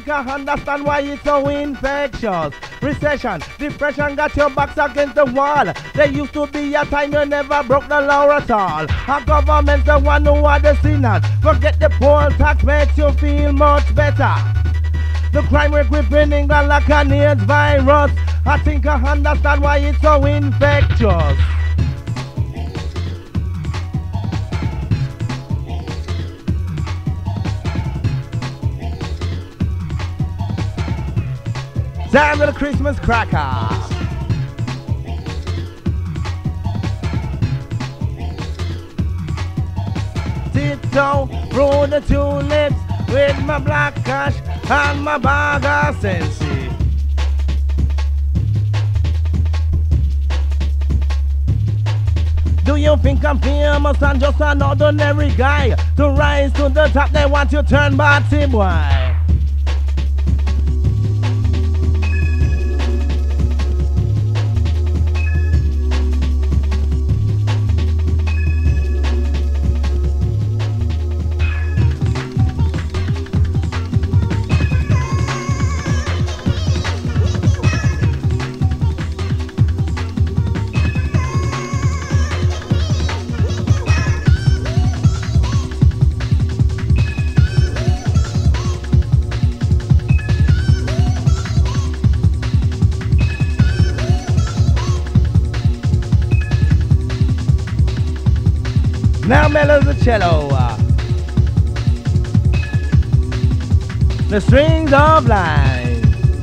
think I understand why it's so infectious. Recession, depression got your backs against the wall. There used to be a time you never broke the law at all. Our government's the one who are the sinners. Forget the poll tax makes you feel much better. The crime rate gripping England like an AIDS virus. I think I understand why it's so infectious. Time to the Christmas cracker. Tiptoe through the tulips with my black cash and my bag of Sensi. Do you think I'm famous and just an ordinary guy? To rise to the top they want you to turn batty boy. Now mellows the cello, the strings of life.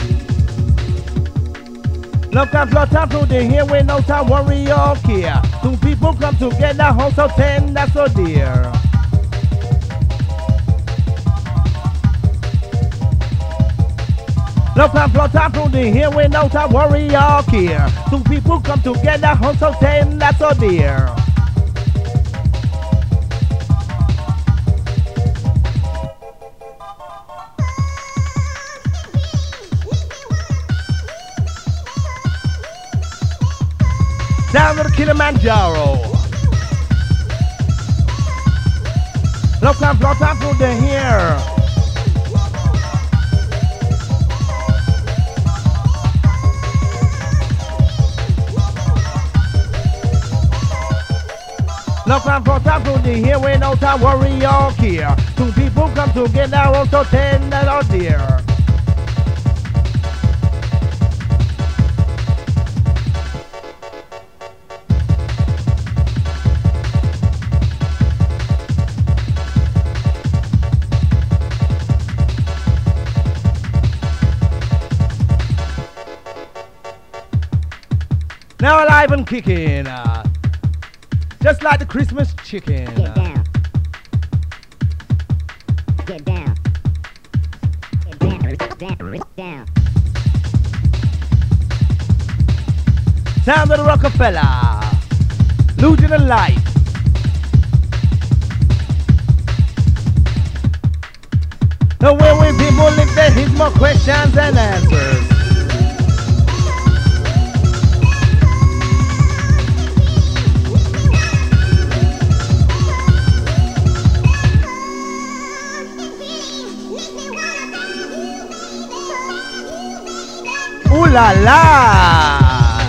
Look and flutter through the air without a worry or care. Two people come together, how so tender, so dear. Look and flutter through the air without a worry or care. Two people come together, how so tender, so dear. Down to the Kilimanjaro. Look and flutter through the air. Look and flutter through the air without a worry or care. Two people come together, also tender or dear. Now alive and kicking, just like the Christmas chicken. Get down. Get down. Get down. Down. Sound of the Rockefeller, losing the light. The way we people live there is more questions than answers. Ooh la la!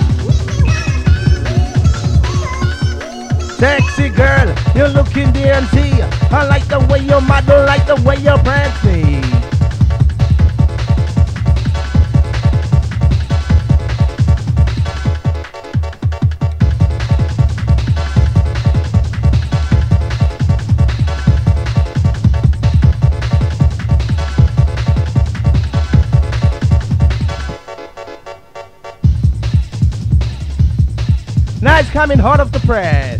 Sexy girl, you're looking dainty. I like the way you model, like the way you prance me. Nice coming hot off the press.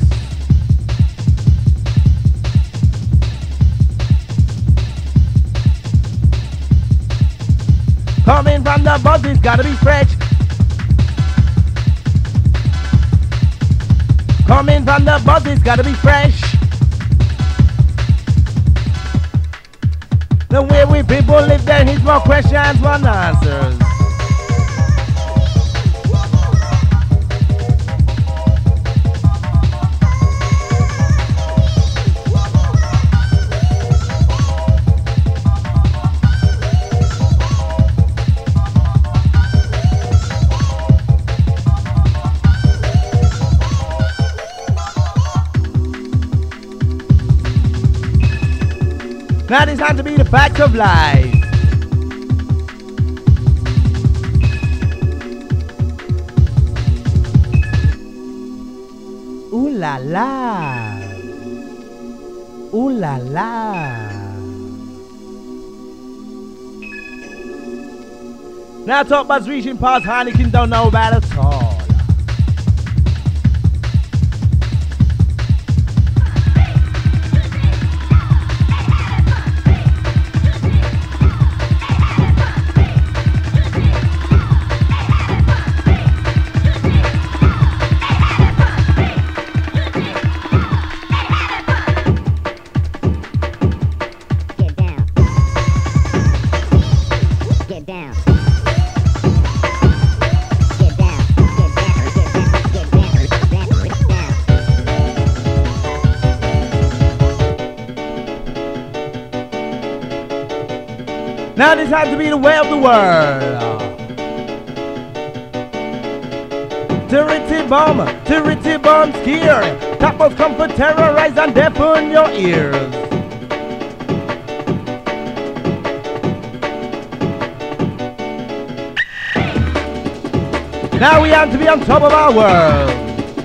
Coming from the buzz, it's gotta be fresh. Coming from the buzz, it's gotta be fresh. The way we people live there is more questions, more answers. Now it's time to be the facts of life. Ooh la la. Ooh la la. Now talk about reaching past Heineken, don't know about it at all. Now this has to be the way of the world. Territy bomb, scare. Tappers come for terrorize and deafen your ears. Now we have to be on top of our world.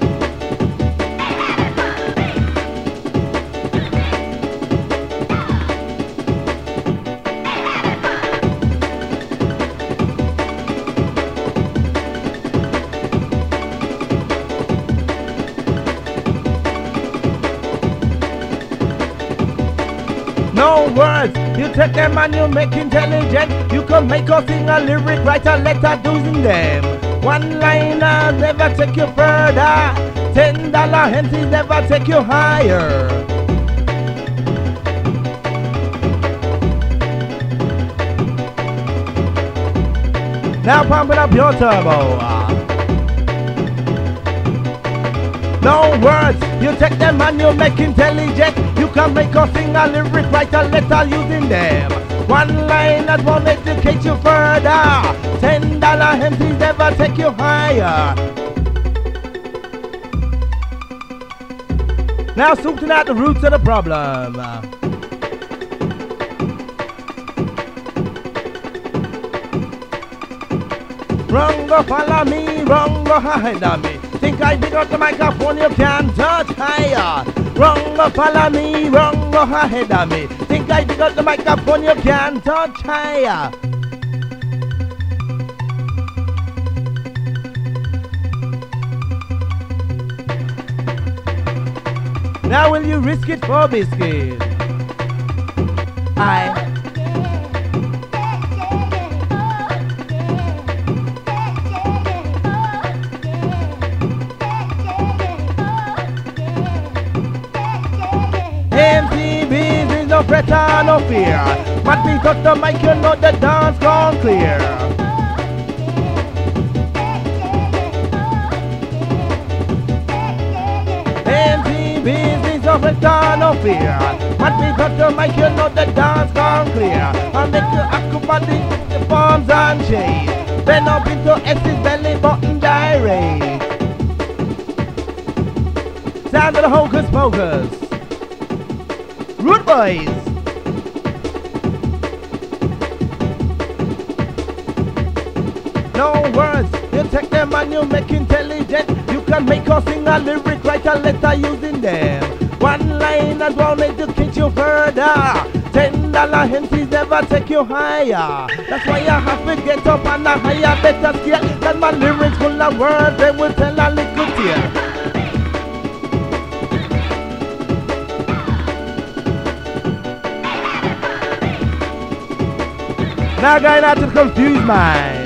No words, you take them and you make intelligent. You can make us sing a lyric, write a letter using them. One-liners never take you further. $10 henties never take you higher. Now pump it up your turbo. No words, you take them and you make intelligent. You can make us sing a lyric, write a letter using them. One line that won't educate you further. $10 MCs never take you higher. Now sorting out the roots of the problem. Wrong go follow me, wrong go hide on me. Think I pick up the microphone, you can't touch higher. Wrong go follow me, wrong go ahead of me. Think I pick up the microphone, you can't touch higher. Now will you risk it for biscuit? MTV's is no threat or no fear. But we touch the mic, you know the dance gone clear. MTV's is no threat or no fear. But we touch the mic, you know the dance gone clear. And make the acrobatic, the forms and shades. Bend up into X's belly button diary. Sound of the hocus pocus. Rude boys. No words, you take them and you make intelligent. You can make us sing a lyric, write a letter using them. One line and won't educate you further. $10 MCs never take you higher. That's why I have to get up on a higher, better scale. Cause my lyrics full of words, they will tell a little tale. Now going out to the confused mind.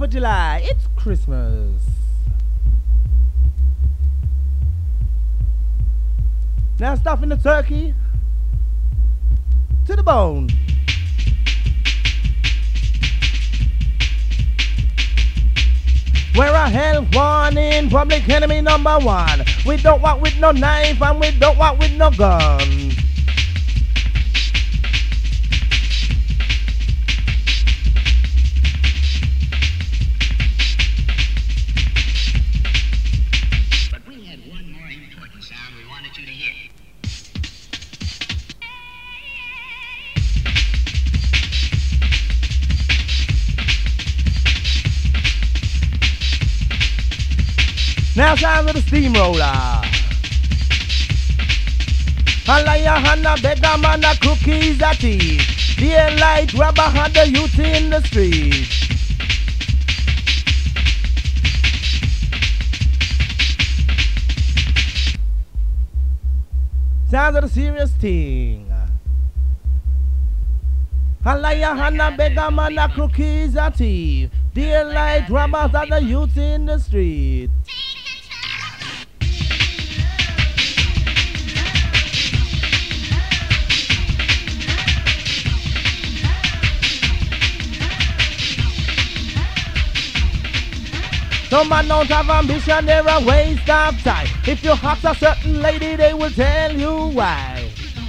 4th of July. It's Christmas. Now stuffing the turkey to the bone. We're a health warning, public enemy number 1. We don't walk with no knife and we don't walk with no gun. But we had one more important sound we wanted you to hear. Now sounds of the steamroller. A liar and a beggar man, a cookies a thief. Daylight robber and the youth in the street. Sounds of the serious thing. A liar and a beggar man, a cookies a thief. Daylight robbers and the youth in the street. Some man don't have ambition, they're a waste of time. If you ask a certain lady, they will tell you why.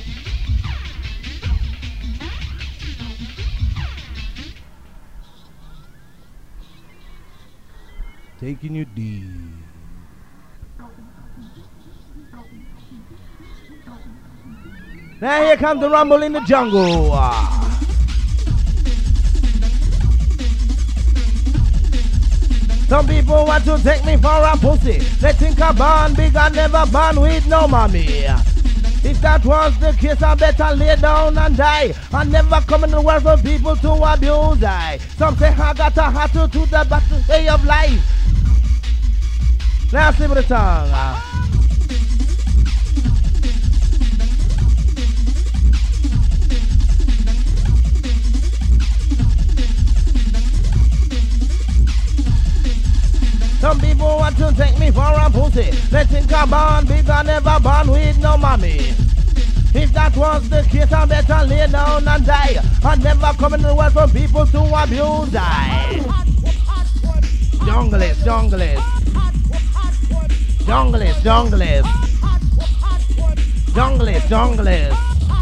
Taking you deep. Now here comes the rumble in the jungle. Some people want to take me for a pussy. They think I born big and never born with no mommy. If that was the case, I better lay down and die. I never come in the world for people to abuse I. Some say I got a heart to the battle way of life. Now slip of the tongue. Some people want to take me for a pussy. They think I'm born big and never born with no mommy. If that was the case, I better lay down and die. I never come in the world for people to abuse I. Junglist, junglist. Junglist, junglist. Junglist, junglist.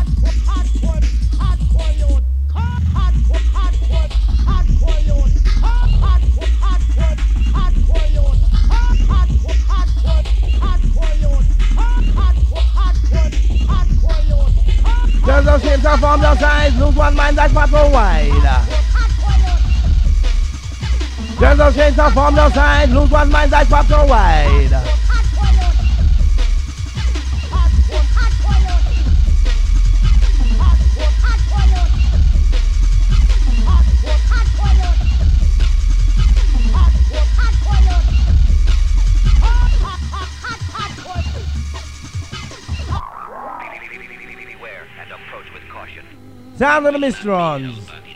There's no shapes or forms or size, lose one mind that's far so wide. There's no shapes or forms or size, lose one mind that's far so wide. Sound of the Mistrons.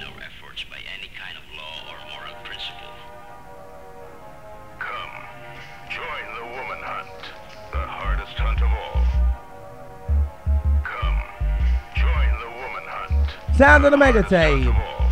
Come, join the woman hunt, the hardest hunt of all. Come, join the woman hunt. Sound of the Mega Tape.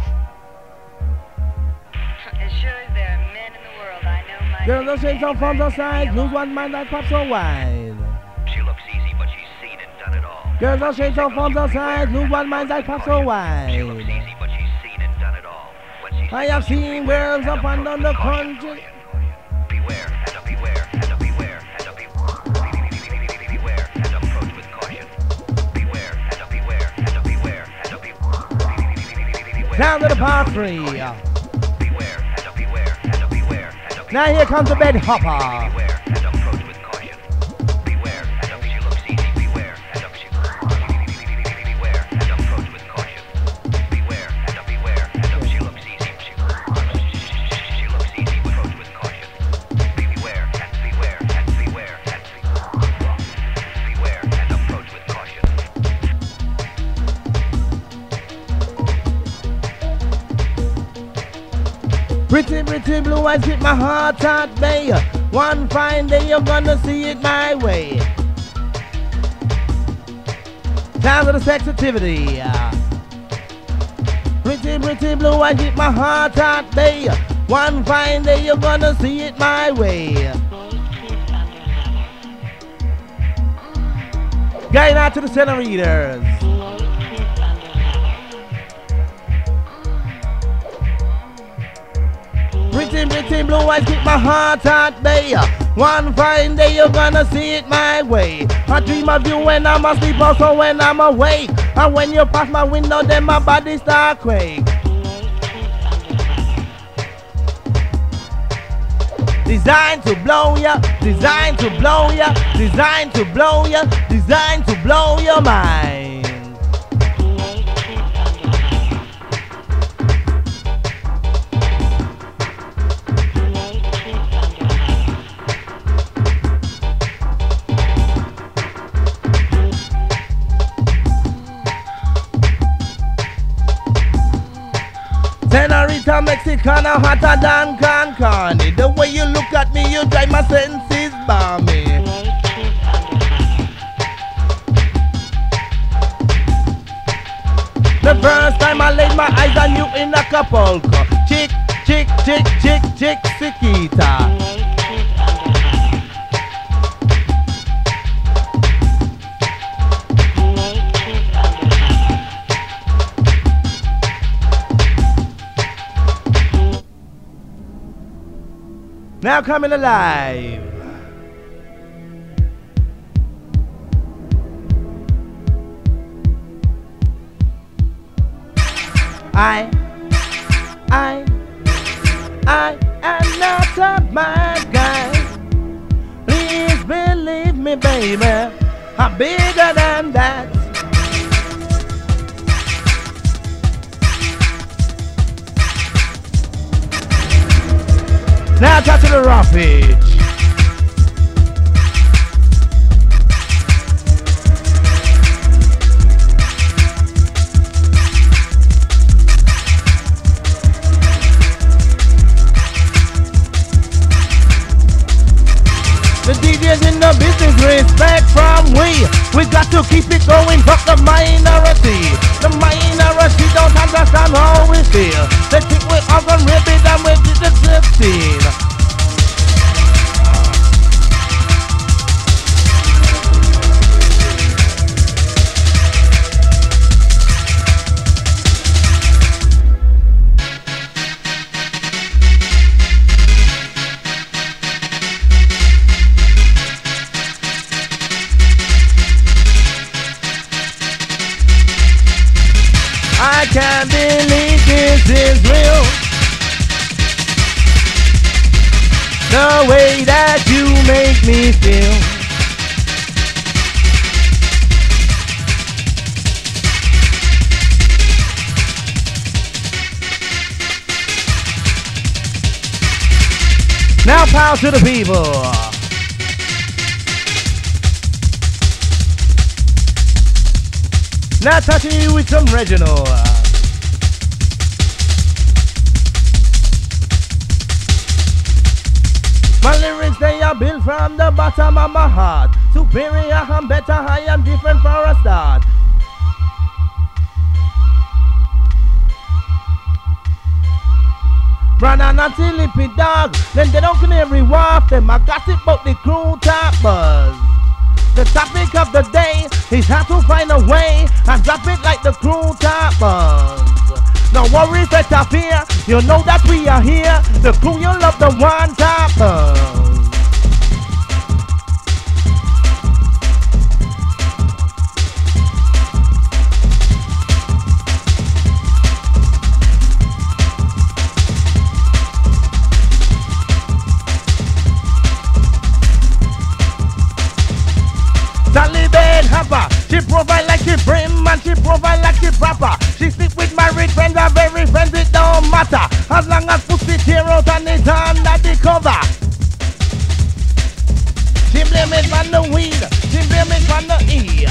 As sure as there are men in the world, I know my There's no shapes or forms or size, lose one mind that pops so wide. She looks easy, but she's seen and done it all. There's no shapes or forms or size, lose one mind that pops so She looks wide. easy, but she's seen and done it all. When she's I have seen worlds up and down the caution. country. Beware, and a beware, and a beware, and a beware, and approach with caution. Beware, and a beware, and a beware, and a beware. Down to the part 3. Beware, and a beware, and a beware, and a Now here comes the bed hopper. beware, and approach with caution. Beware, and a she looks easy. Beware, and a she beware, and approach with caution. Beware, and a beware, and a she looks easy. She looks easy. Approach with caution. Beware, and beware, and beware, and beware, and approach with caution. Pretty, pretty blue eyes hit my heart at bay. One fine day you're gonna see it my way. Time for the sensitivity. Pretty, pretty blue eyes hit my heart at bay. One fine day you're gonna see it my way. Going out to the center readers. Pretty, pretty blue eyes keep my heart at bay. One fine day you're gonna see it my way. I dream of you when I'm asleep, also when I'm awake. And when you pass my window, then my body start quake. Designed to blow ya, designed to blow ya, designed to blow ya, designed to blow your mind. Senorita Mexicana, hotter than Cancani. The way you look at me, you drive my senses balmy. The first time I laid my eyes on you in Acapulco. Chick, chick, chick, chick, chick, chiquita. Now coming alive. I am not a bad guy. Please believe me, baby. I'm bigger than that. Now talk to the roughage. The DJs in the business, respect from we. We got to keep it going, fuck the minority. The minority don't understand how we feel. They think we're all gonna rip it and we did the 15. I can't believe this is real. The way that you make me feel. Now power to the people. Now touching you with some Reginald. My lyrics, they are built from the bottom of my heart. Superior, I'm better, I am different for a start. Brother, not lippy dog, then they don't canary waft them. I gossip about the crew toppers. The topic of the day is how to find a way and drop it like the crew toppers. No worries that I fear, you know that we are here. The crew, you love the one toppers. Taliban hopper, she provide like she brim and she provide like she proper. She sleep with married friends and very friends, it don't matter. As long as pussy tear out and it's under the cover. She blame it on the weed, she blame it on the E.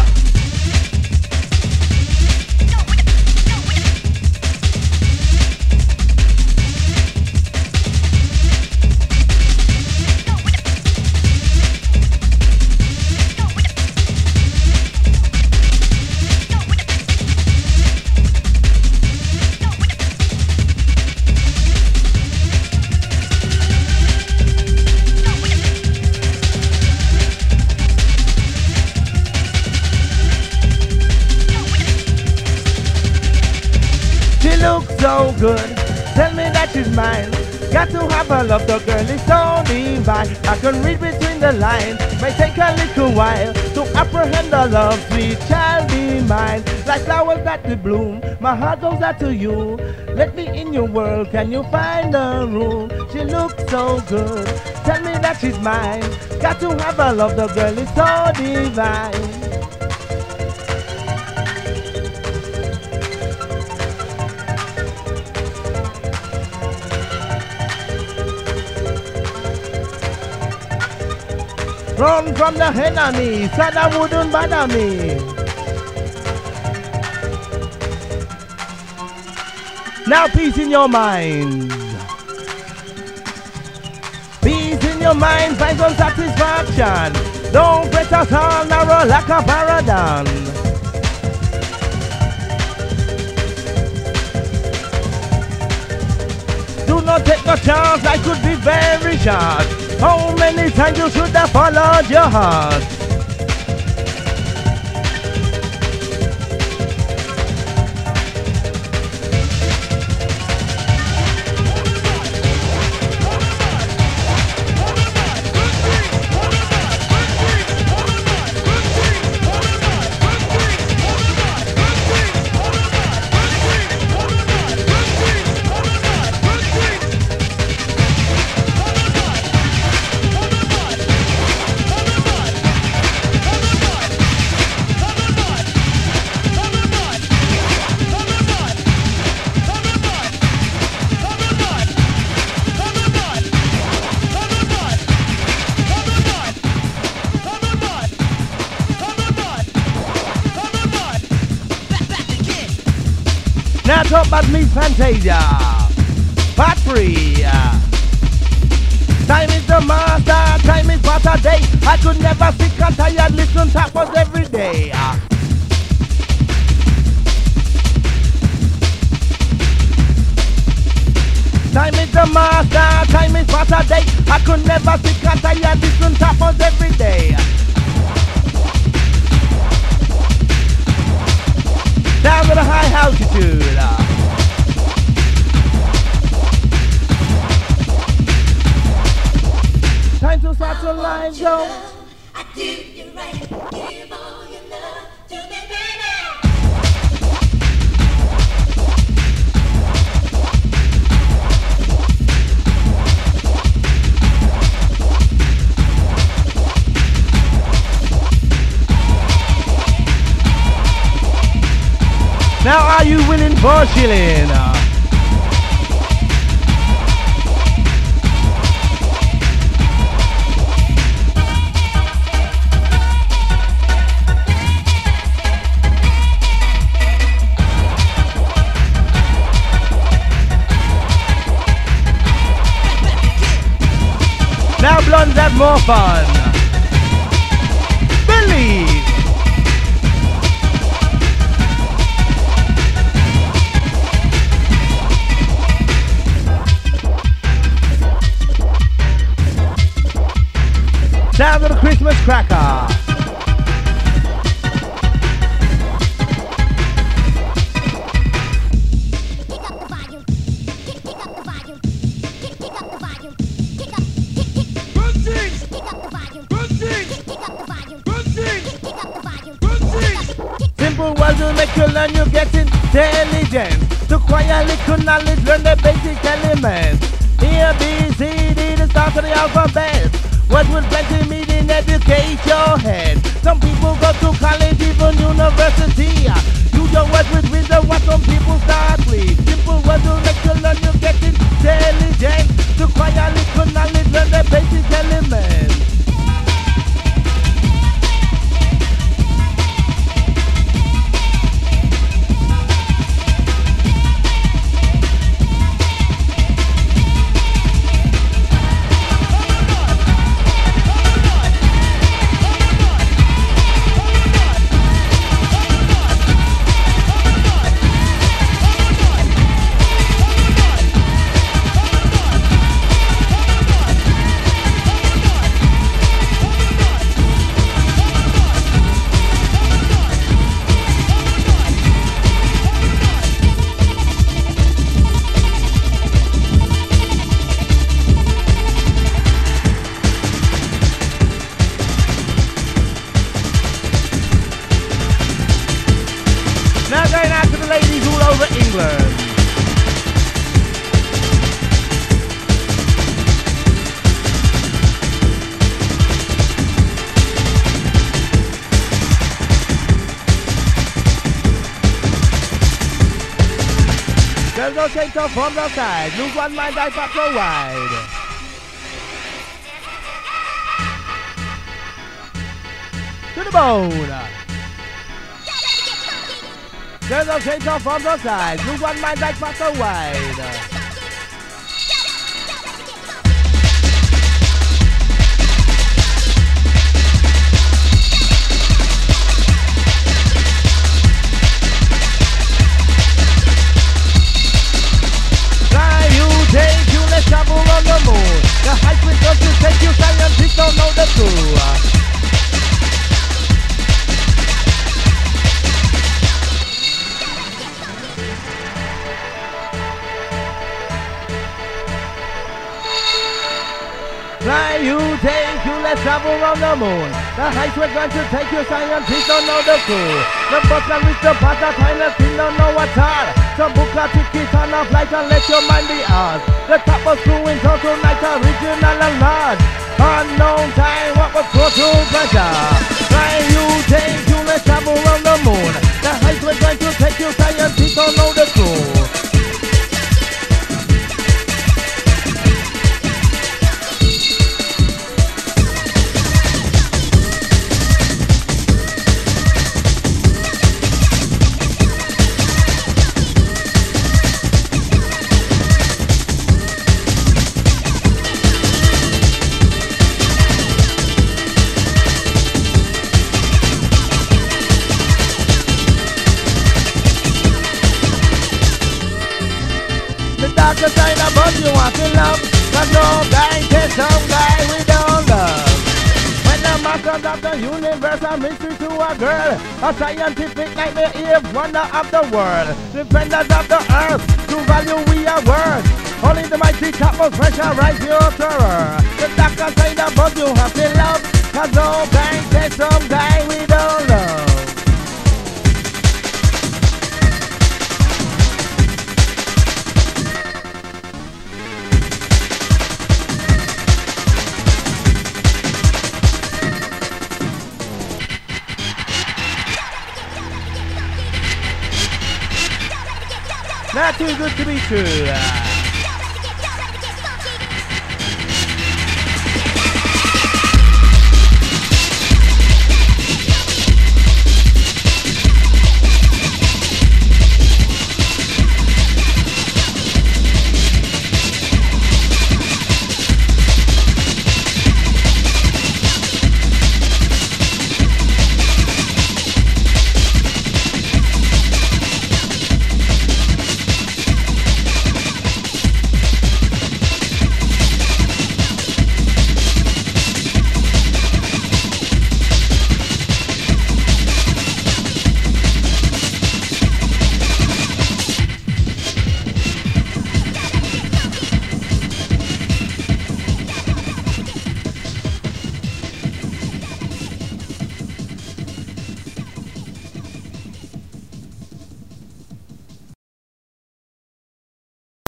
so good. Tell me that she's mine. Got to have her love, the girl is so divine. I can read between the lines. May take a little while to apprehend the love, sweet child be mine. Like flowers that will bloom, my heart goes out to you. Let me in your world, can you find a room? She looks so good. Tell me that she's mine. Got to have her love, the girl is so divine. Run from the enemy, so that wouldn't bother me. Now peace in your mind. Peace in your mind, find some satisfaction. Don't press us all narrow like a paradigm. Do not take no chance, I could be very short. How many times you should have followed your heart? Now talk about me Fantasia. Part 3. Time is the master, time is what a day. I could never sick and tired, listen tap us every day. Time is the master, time is what a day. I could never sick and tired, listen tap us every day. Down to the high altitude. Time to start to line go. I do you right, give all your love to me, baby. Now are you willing for shilling? Now blondes have more fun. Believe. Down to the Christmas cracker. Kick up the volume. Kick up the volume. Kick up the volume. Kick up. Good things. Kick up the volume. Good things. Kick up the volume. Good things. Kick up the volume. Good things. Simple words will make you learn, you get intelligent. To acquire little knowledge, learn the basic elements. A, B, C, D, the start of the alphabet. What will plenty mean educate your head? Some people go to college, even university. Use your words with wisdom, what some people start with. Simple words will make you learn, you get intelligent. To acquire little knowledge, learn the basic elements. over England. There's no change from the side. Lose one mind, die back so wide. To the bone. There's no change from the side. Lose one mind, die back so wide. Take you, let's travel on the moon. The heights with us to take you, scientists don't know the truth. Fly you, take you, let's travel on the moon. The heights we're going to take you, scientists don't know the truth. The bus can reach the path, that kind of thing don't know what's hard. So book a ticket on a flight and let your mind be ours. The top was screwing so tonight, original and large. Unknown time, what was total pressure. Fly you, take you, let's travel around the moon. The heights we're going to take you, scientists don't know the truth. The kind of bug you want to love, but no guy can some guy we don't love. When the masters of the universe are mystery to a girl, a scientific nightmare if wonder of the world. Defenders of the earth, to value we are worth. Only the mighty top of pressure rise your terror. The darker kind of bug you have to love, cause no guy can some guy we don't love. Not too good to be true.